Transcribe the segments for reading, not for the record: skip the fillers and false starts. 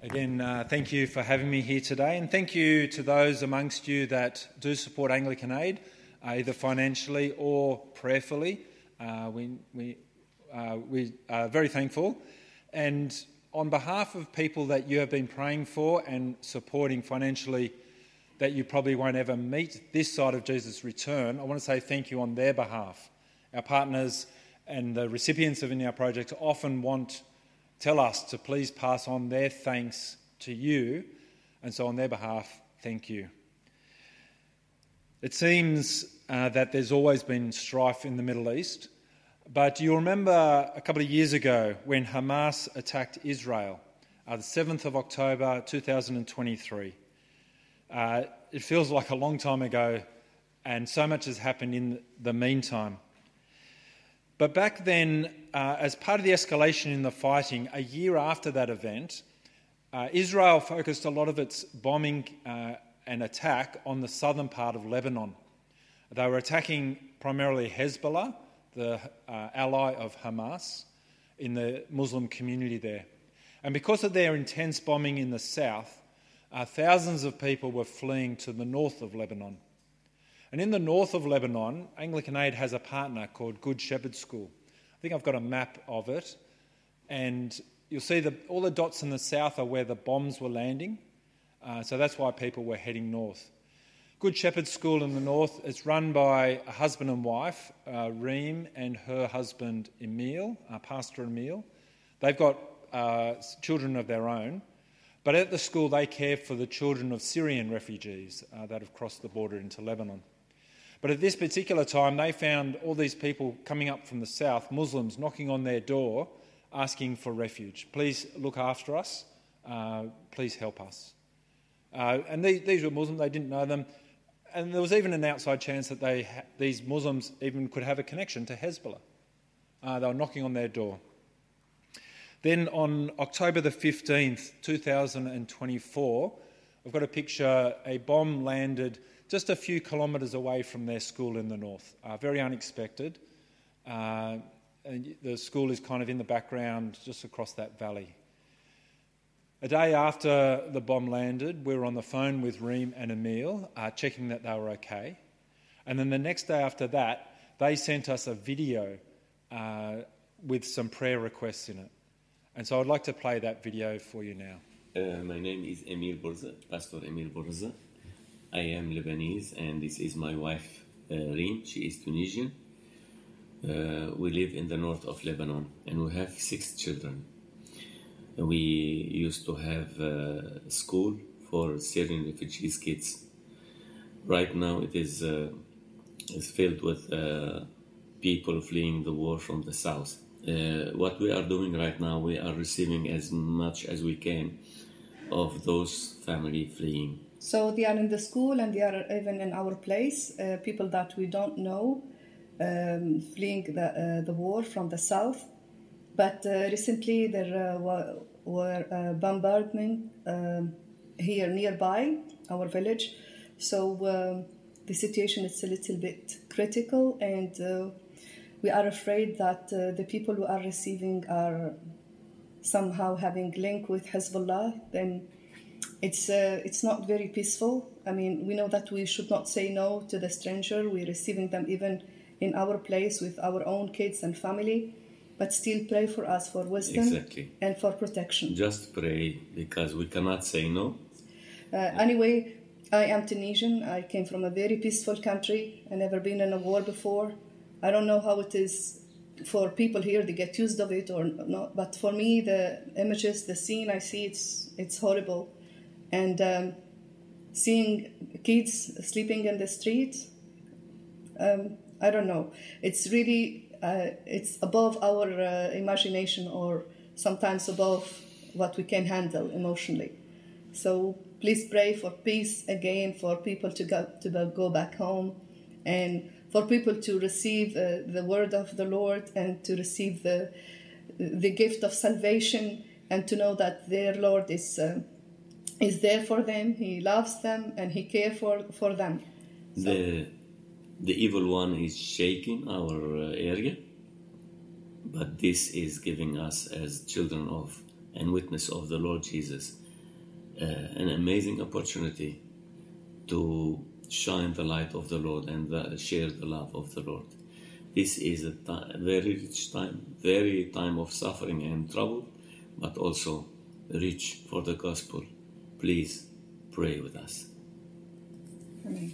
Again, thank you for having me here today, and thank you to those amongst you that do support Anglican Aid, either financially or prayerfully. We are very thankful, and on behalf of people that you have been praying for and supporting financially that you probably won't ever meet this side of Jesus' return, I want to say thank you on their behalf. Our partners and the recipients of In Our Project often tell us to please pass on their thanks to you, and so on their behalf, thank you. It seems that there's always been strife in the Middle East, but you'll remember a couple of years ago when Hamas attacked Israel, the 7th of October 2023. It feels like a long time ago, and so much has happened in the meantime. But back then, as part of the escalation in the fighting, a year after that event, Israel focused a lot of its bombing and attack on the southern part of Lebanon. They were attacking primarily Hezbollah, the ally of Hamas, in the Muslim community there. And because of their intense bombing in the south, thousands of people were fleeing to the north of Lebanon. And in the north of Lebanon, Anglican Aid has a partner called Good Shepherd School. I think I've got a map of it. And you'll see all the dots in the south are where the bombs were landing. So that's why people were heading north. Good Shepherd School in the north is run by a husband and wife, Reem and her husband Emil, Pastor Emil. They've got children of their own. But at the school, they care for the children of Syrian refugees that have crossed the border into Lebanon. But at this particular time, they found all these people coming up from the south, Muslims, knocking on their door, asking for refuge. Please look after us. Please help us. And these were Muslims. They didn't know them. And there was even an outside chance that these Muslims even could have a connection to Hezbollah. They were knocking on their door. Then on October the 15th, 2024, I've got a picture, a bomb landed just a few kilometres away from their school in the north. Very unexpected. And the school is kind of in the background just across that valley. A day after the bomb landed, we were on the phone with Reem and Emil, checking that they were okay. And then the next day after that, they sent us a video with some prayer requests in it. And so I'd like to play that video for you now. My name is Emil Borza, Pastor Emil Borza. I am Lebanese, and this is my wife, Reem. She is Tunisian. We live in the north of Lebanon, and we have 6 children. We used to have a school for Syrian refugees kids. Right now it is filled with people fleeing the war from the south. What we are doing right now, we are receiving as much as we can of those family fleeing. So they are in the school and they are even in our place, people that we don't know, fleeing the war from the south. But recently there were bombardment here nearby our village. So the situation is a little bit critical, and we are afraid that the people who are receiving are somehow having link with Hezbollah. Then it's not very peaceful. I mean, we know that we should not say no to the stranger. We're receiving them even in our place with our own kids and family, but still pray for us for wisdom and for protection. Just pray, because we cannot say no. Anyway, I am Tunisian. I came from a very peaceful country. I've never been in a war before. I don't know how it is for people here to get used of it or not, but for me, the images, the scene I see, it's horrible. And seeing kids sleeping in the street, I don't know. It's really, it's above our imagination, or sometimes above what we can handle emotionally. So please pray for peace again, for people to go back home, and for people to receive the word of the Lord, and to receive the gift of salvation, and to know that their Lord is there for them. He loves them and He cares for them. So, the evil one is shaking our area, but this is giving us, as children of and witness of the Lord Jesus, an amazing opportunity to shine the light of the Lord and share the love of the Lord. This is a very rich time, very time of suffering and trouble, but also rich for the gospel. Please pray with us. Amen.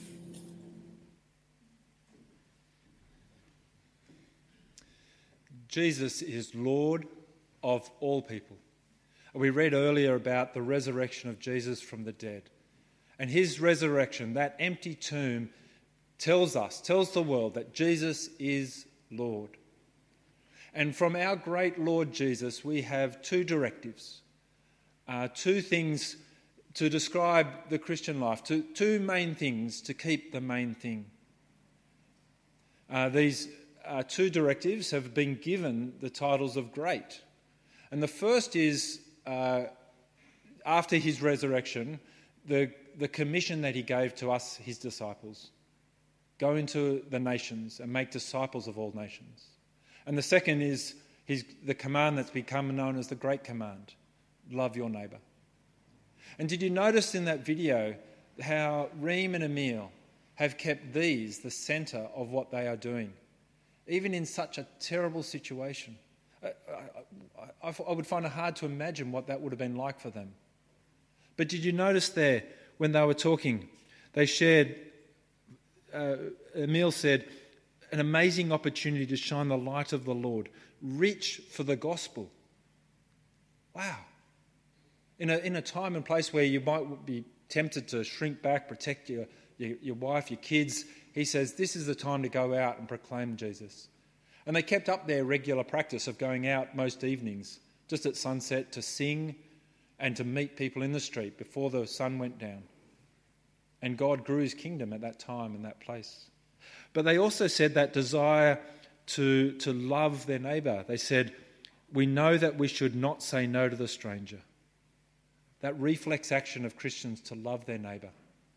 Jesus is Lord of all people. We read earlier about the resurrection of Jesus from the dead. And his resurrection, that empty tomb, tells the world that Jesus is Lord. And from our great Lord Jesus, we have two directives, two things to describe the Christian life, two main things to keep the main thing. These two directives have been given the titles of great. And the first is, after his resurrection, the commission that he gave to us, his disciples. Go into the nations and make disciples of all nations. And the second is the command that's become known as the Great Command. Love your neighbour. And did you notice in that video how Reem and Emil have kept these the centre of what they are doing, even in such a terrible situation? I would find it hard to imagine what that would have been like for them. But did you notice there, when they were talking, they shared, Emil said, an amazing opportunity to shine the light of the Lord, rich for the gospel. Wow. In a time and place where you might be tempted to shrink back, protect your wife, your kids, he says this is the time to go out and proclaim Jesus. And they kept up their regular practice of going out most evenings, just at sunset, to sing and to meet people in the street before the sun went down. And God grew his kingdom at that time in that place. But they also said that desire to love their neighbour. They said, we know that we should not say no to the stranger. That reflex action of Christians to love their neighbour.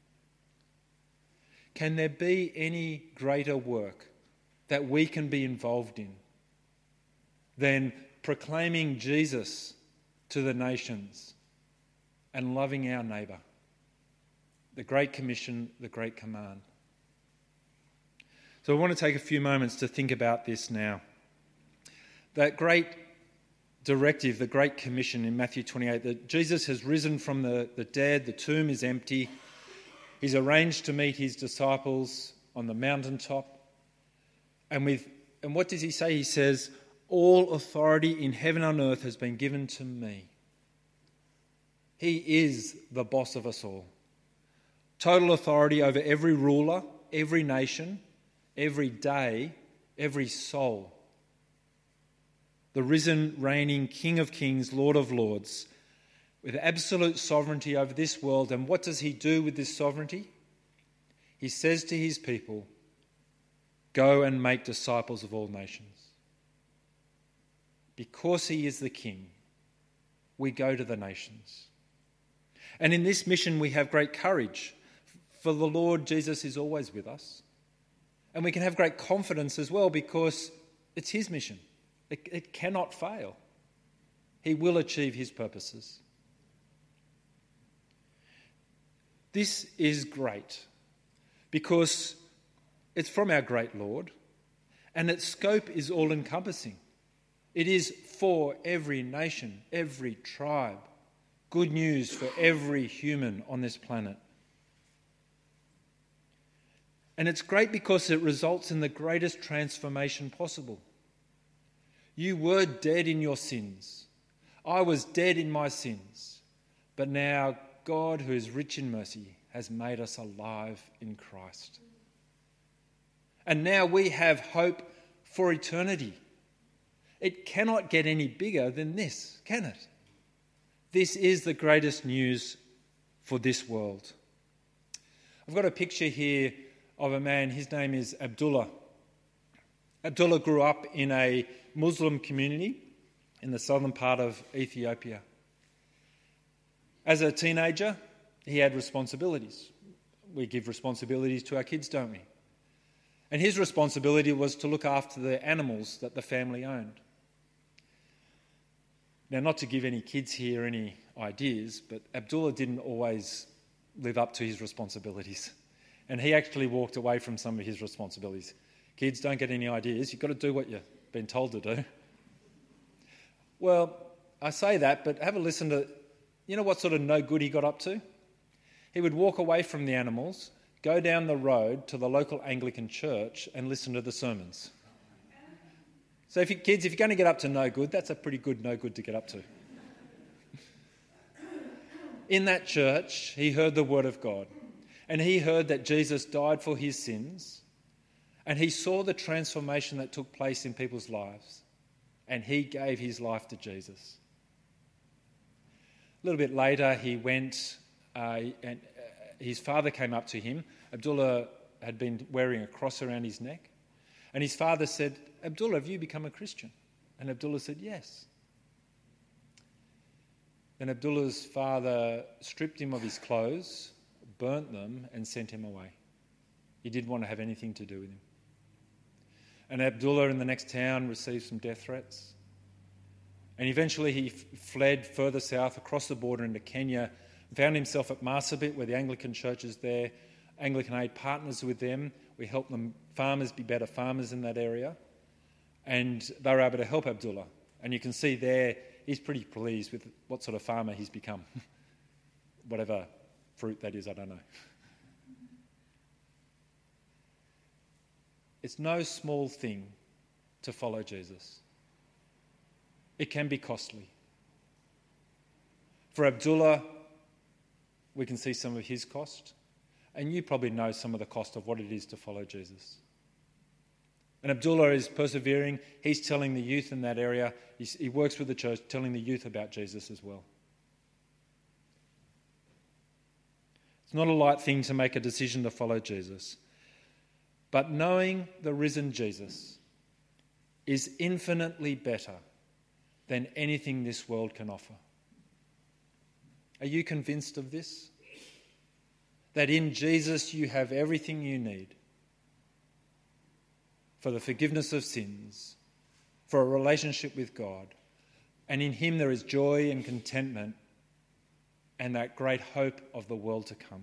Can there be any greater work that we can be involved in than proclaiming Jesus to the nations and loving our neighbour? The Great Commission, the Great Command. So I want to take a few moments to think about this now. That great directive, the Great Commission in Matthew 28, that Jesus has risen from the dead, the tomb is empty. He's arranged to meet his disciples on the mountaintop. And what does he say? He says, all authority in heaven and earth has been given to me. He is the boss of us all. Total authority over every ruler, every nation, every day, every soul. The risen, reigning King of Kings, Lord of Lords, with absolute sovereignty over this world. And what does he do with this sovereignty? He says to his people, go and make disciples of all nations. Because he is the King, we go to the nations. And in this mission we have great courage, for the Lord Jesus is always with us. And we can have great confidence as well because it's his mission. It cannot fail. He will achieve his purposes. This is great because it's from our great Lord and its scope is all-encompassing. It is for every nation, every tribe. Good news for every human on this planet. And it's great because it results in the greatest transformation possible. You were dead in your sins. I was dead in my sins. But now God, who is rich in mercy, has made us alive in Christ. And now we have hope for eternity. It cannot get any bigger than this, can it? This is the greatest news for this world. I've got a picture here of a man. His name is Abdullah. Abdullah grew up in a Muslim community in the southern part of Ethiopia. As a teenager, he had responsibilities. We give responsibilities to our kids, don't we? And his responsibility was to look after the animals that the family owned. Now, not to give any kids here any ideas, but Abdullah didn't always live up to his responsibilities. And he actually walked away from some of his responsibilities. Kids, don't get any ideas. You've got to do what you've been told to do. Well, I say that, but have a listen to, you know what sort of no good he got up to? He would walk away from the animals, go down the road to the local Anglican church and listen to the sermons. So if you're going to get up to no good, that's a pretty good no good to get up to. In that church, he heard the word of God, and he heard that Jesus died for his sins, and he saw the transformation that took place in people's lives, and he gave his life to Jesus. A little bit later, he went, and his father came up to him. Abdullah had been wearing a cross around his neck, and his father said, "Abdullah, have you become a Christian?" And Abdullah said, "Yes." Then Abdullah's father stripped him of his clothes, burnt them, and sent him away. He didn't want to have anything to do with him. And Abdullah in the next town received some death threats. And eventually he fled further south across the border into Kenya and found himself at Marsabit, where the Anglican church is there. Anglican Aid partners with them. We help them, farmers, be better farmers in that area. And they were able to help Abdullah. And you can see there, he's pretty pleased with what sort of farmer he's become. Whatever fruit that is, I don't know. It's no small thing to follow Jesus. It can be costly. For Abdullah, we can see some of his cost, and you probably know some of the cost of what it is to follow Jesus. And Abdullah is persevering. He's telling the youth in that area, he works with the church, telling the youth about Jesus as well. It's not a light thing to make a decision to follow Jesus. But knowing the risen Jesus is infinitely better than anything this world can offer. Are you convinced of this? That in Jesus you have everything you need for the forgiveness of sins, for a relationship with God, and in him there is joy and contentment and that great hope of the world to come.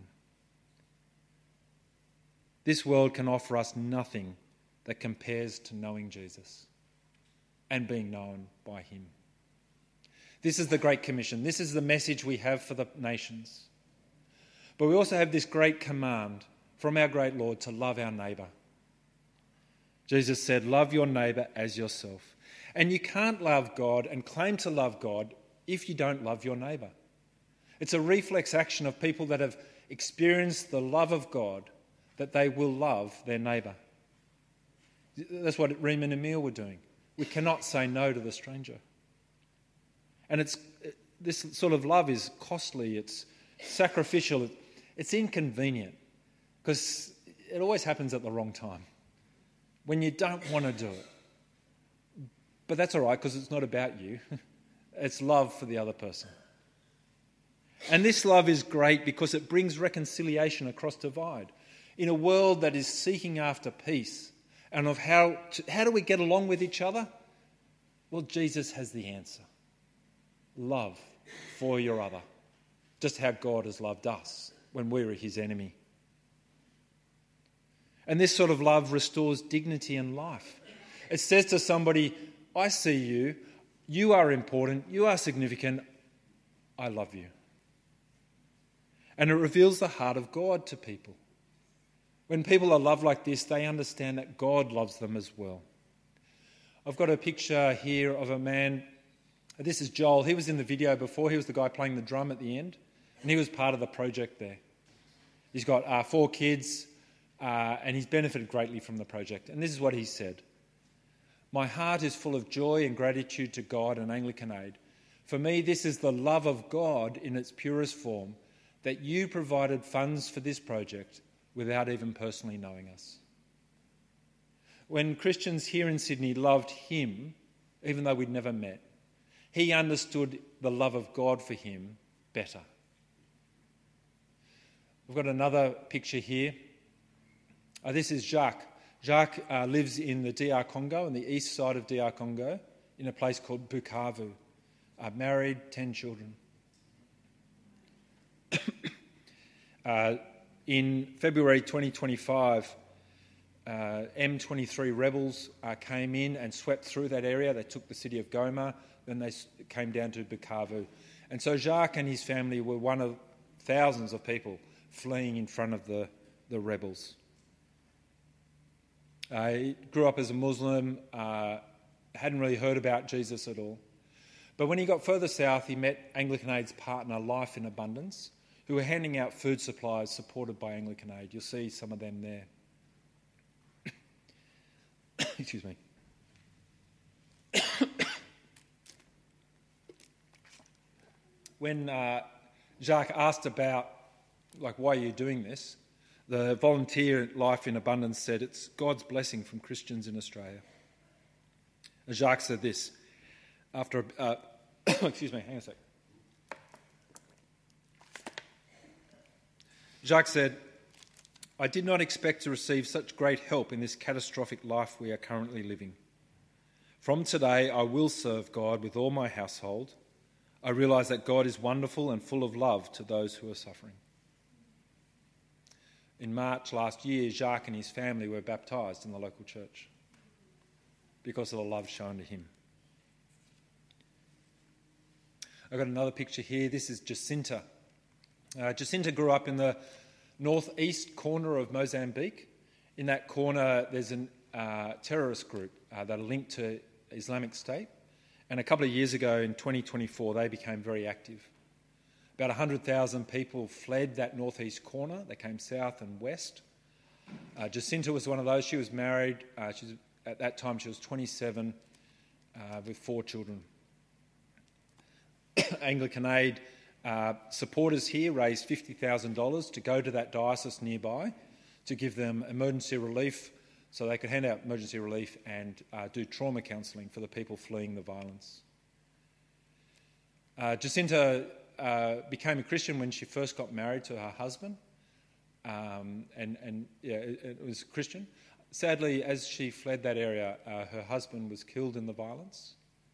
This world can offer us nothing that compares to knowing Jesus and being known by him. This is the Great Commission. This is the message we have for the nations. But we also have this great command from our great Lord to love our neighbour. Jesus said, "Love your neighbour as yourself." And you can't love God and claim to love God if you don't love your neighbour. It's a reflex action of people that have experienced the love of God, that they will love their neighbour. That's what Reem and Emil were doing. We cannot say no to the stranger. And this sort of love is costly, it's sacrificial, it's inconvenient, because it always happens at the wrong time, when you don't want to do it. But that's all right, because it's not about you. It's love for the other person. And this love is great because it brings reconciliation across divide. In a world that is seeking after peace and of how do we get along with each other? Well, Jesus has the answer. Love for your other. Just how God has loved us when we were his enemy. And this sort of love restores dignity and life. It says to somebody, I see you, you are important, you are significant, I love you. And it reveals the heart of God to people. When people are loved like this, they understand that God loves them as well. I've got a picture here of a man. This is Joel. He was in the video before. He was the guy playing the drum at the end. And he was part of the project there. He's got 4 kids and he's benefited greatly from the project. And this is what he said. My heart is full of joy and gratitude to God and Anglican Aid. For me, this is the love of God in its purest form, that you provided funds for this project without even personally knowing us. When Christians here in Sydney loved him, even though we'd never met, he understood the love of God for him better. We've got another picture here. This is Jacques. Jacques lives in the DR Congo, on the east side of DR Congo, in a place called Bukavu. Married, 10 children. In February 2025, M23 rebels came in and swept through that area. They took the city of Goma, then they came down to Bukavu. And so Jacques and his family were one of thousands of people fleeing in front of the rebels. He grew up as a Muslim, hadn't really heard about Jesus at all. But when he got further south, he met Anglican Aid's partner, Life in Abundance, who were handing out food supplies supported by Anglican Aid. You'll see some of them there. Excuse me. When Jacques asked about, why are you doing this? The volunteer at Life in Abundance said, it's God's blessing from Christians in Australia. And Jacques said this, after, excuse me, hang on a sec. Jacques said, I did not expect to receive such great help in this catastrophic life we are currently living. From today, I will serve God with all my household. I realise that God is wonderful and full of love to those who are suffering. In March last year, Jacques and his family were baptised in the local church because of the love shown to him. I've got another picture here. This is Jacinta. Jacinta grew up in the northeast corner of Mozambique. In that corner, there's a terrorist group that are linked to Islamic State. And a couple of years ago, in 2024, they became very active. About 100,000 people fled that northeast corner. They came south and west. Jacinta was one of those. She was married. At that time, she was 27 with 4 children. Anglican Aid supporters here raised $50,000 to go to that diocese nearby to give them emergency relief so they could hand out emergency relief and do trauma counselling for the people fleeing the violence. Jacinta became a Christian when she first got married to her husband, it was Christian. Sadly, as she fled that area, her husband was killed in the violence.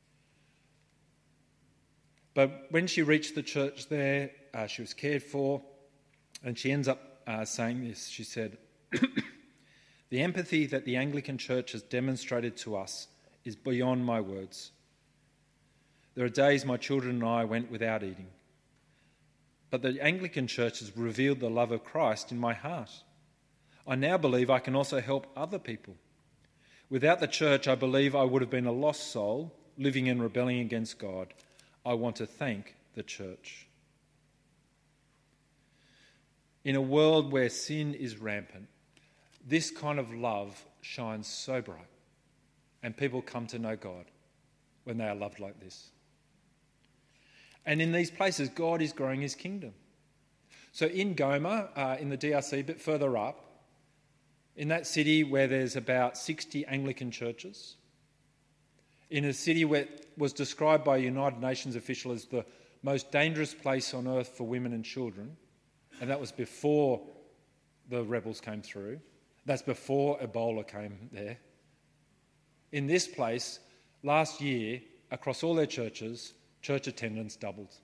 But when she reached the church there, she was cared for, and she ends up saying this. She said, the empathy that the Anglican Church has demonstrated to us is beyond my words. There are days my children and I went without eating. But the Anglican Church has revealed the love of Christ in my heart. I now believe I can also help other people. Without the church, I believe I would have been a lost soul, living in rebellion against God. I want to thank the church. In a world where sin is rampant, this kind of love shines so bright, and people come to know God when they are loved like this. And in these places, God is growing his kingdom. So in Goma, in the DRC, a bit further up, in that city where there's about 60 Anglican churches, in a city where it was described by a United Nations official as the most dangerous place on earth for women and children, and that was before the rebels came through. That's before Ebola came there. In this place, last year, across all their churches, church attendance doubled.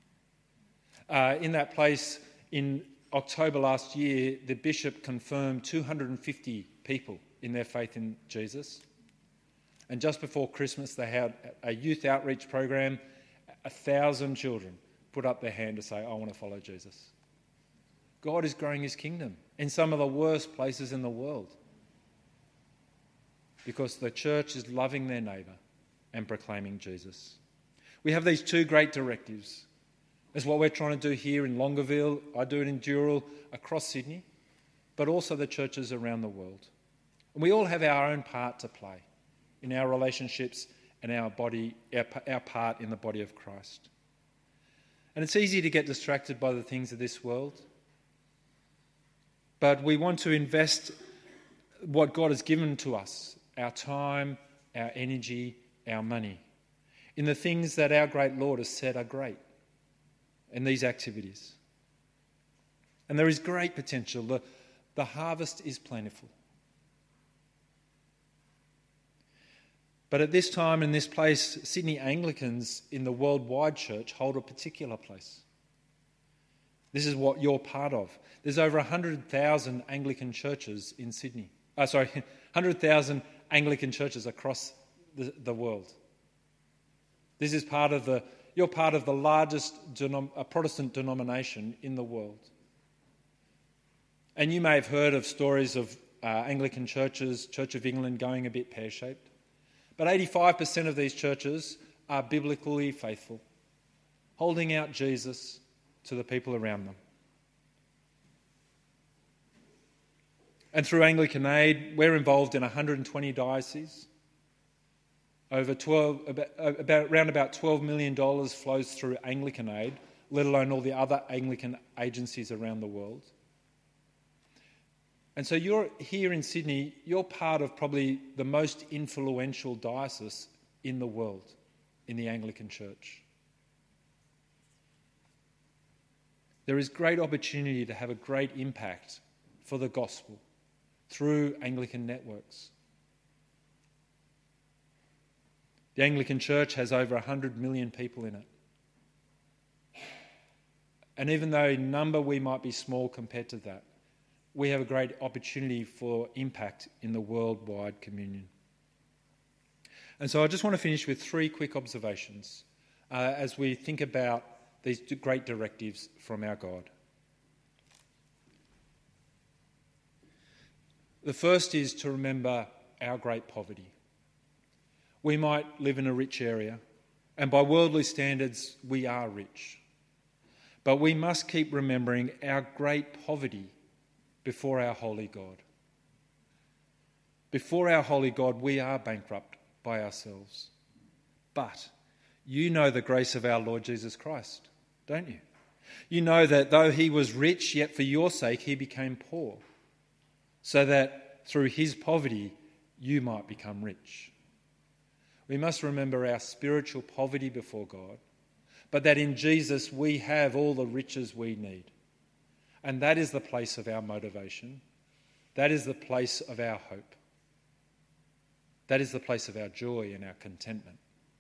In that place, in October last year, the bishop confirmed 250 people in their faith in Jesus. And just before Christmas, they had a youth outreach program. 1,000 children put up their hand to say, I want to follow Jesus. God is growing his kingdom in some of the worst places in the world because the church is loving their neighbour and proclaiming Jesus. We have these 2 great directives. That's what we're trying to do here in Longueville. I do it in Dural, across Sydney, but also the churches around the world. And we all have our own part to play in our relationships and our part in the body of Christ. And it's easy to get distracted by the things of this world. But we want to invest what God has given to us, our time, our energy, our money, in the things that our great Lord has said are great, in these activities. And there is great potential. The harvest is plentiful. But at this time, in this place, Sydney Anglicans in the worldwide church hold a particular place. This is what you're part of. There's over 100,000 Anglican churches in Sydney. 100,000 Anglican churches across the world. This is you're part of the largest Protestant denomination in the world. And you may have heard of stories of Anglican churches, Church of England going a bit pear-shaped. But 85% of these churches are biblically faithful, holding out Jesus to the people around them. And through Anglican Aid, we're involved in 120 dioceses. Around about $12 million flows through Anglican Aid, let alone all the other Anglican agencies around the world. And so you're here in Sydney, you're part of probably the most influential diocese in the world, in the Anglican Church. There is great opportunity to have a great impact for the gospel through Anglican networks. The Anglican Church has over 100 million people in it. And even though in number we might be small compared to that, we have a great opportunity for impact in the worldwide communion. And so I just want to finish with 3 quick observations as we think about these great directives from our God. The first is to remember our great poverty. We might live in a rich area, and by worldly standards, we are rich. But we must keep remembering our great poverty before our holy God. Before our holy God, we are bankrupt by ourselves. But you know the grace of our Lord Jesus Christ, don't you? You know that though he was rich, yet for your sake he became poor, so that through his poverty you might become rich. We must remember our spiritual poverty before God, but that in Jesus we have all the riches we need. And that is the place of our motivation. That is the place of our hope. That is the place of our joy and our contentment.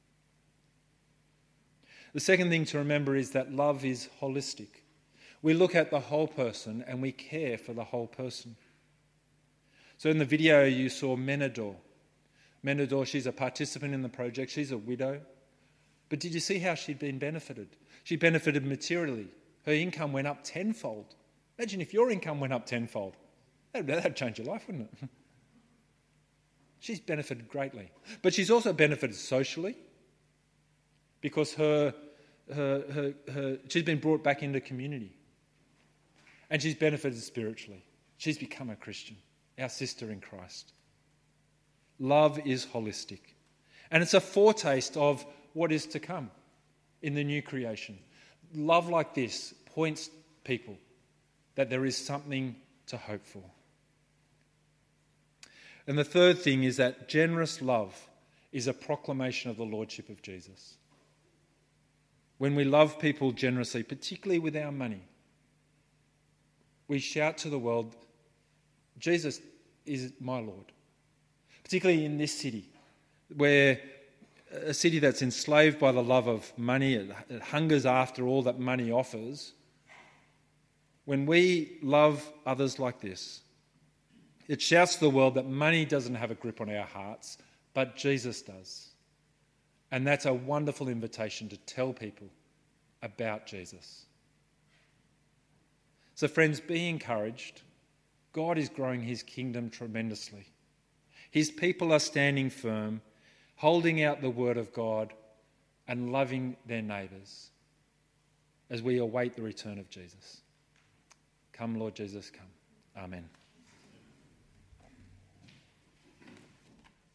The second thing to remember is that love is holistic. We look at the whole person and we care for the whole person. So in the video you saw Menador. Menador, she's a participant in the project. She's a widow. But did you see how she'd been benefited? She benefited materially. Her income went up tenfold. Imagine if your income went up tenfold. That'd change your life, wouldn't it? She's benefited greatly. But she's also benefited socially because she's been brought back into community. And she's benefited spiritually. She's become a Christian, our sister in Christ. Love is holistic. And it's a foretaste of what is to come in the new creation. Love like this points people that there is something to hope for. And the third thing is that generous love is a proclamation of the Lordship of Jesus. When we love people generously, particularly with our money, we shout to the world, Jesus is my Lord. Particularly in this city, where a city that's enslaved by the love of money, it hungers after all that money offers. When we love others like this, it shouts to the world that money doesn't have a grip on our hearts, but Jesus does. And that's a wonderful invitation to tell people about Jesus. So friends, be encouraged. God is growing his kingdom tremendously. His people are standing firm, holding out the word of God and loving their neighbours as we await the return of Jesus. Come, Lord Jesus, come. Amen.